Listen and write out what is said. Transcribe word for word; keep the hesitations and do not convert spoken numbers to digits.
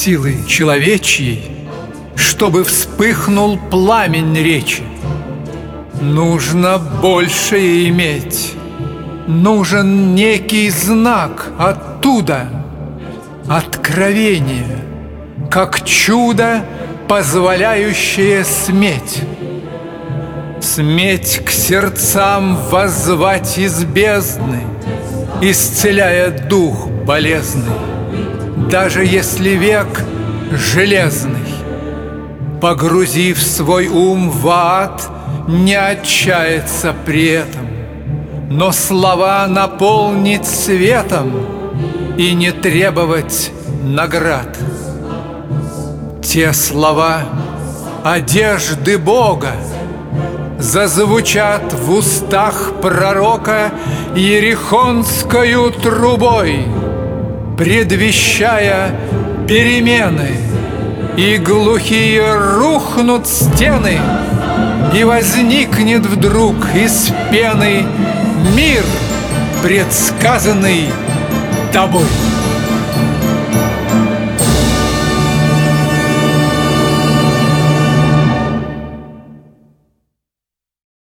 силы человечьей, чтобы вспыхнул пламень речи. Нужно большее иметь. Нужен некий знак оттуда, откровение, как чудо, позволяющее сметь. Сметь к сердцам воззвать из бездны, исцеляя дух болезный, даже если век железный. Погрузив свой ум в ад, не отчаяться при этом, но слова наполнить светом и не требовать наград. Те слова одежды Бога зазвучат в устах пророка иерихонскою трубой, предвещая перемены, и глухие рухнут стены, и возникнет вдруг из пены мир, предсказанный тобой.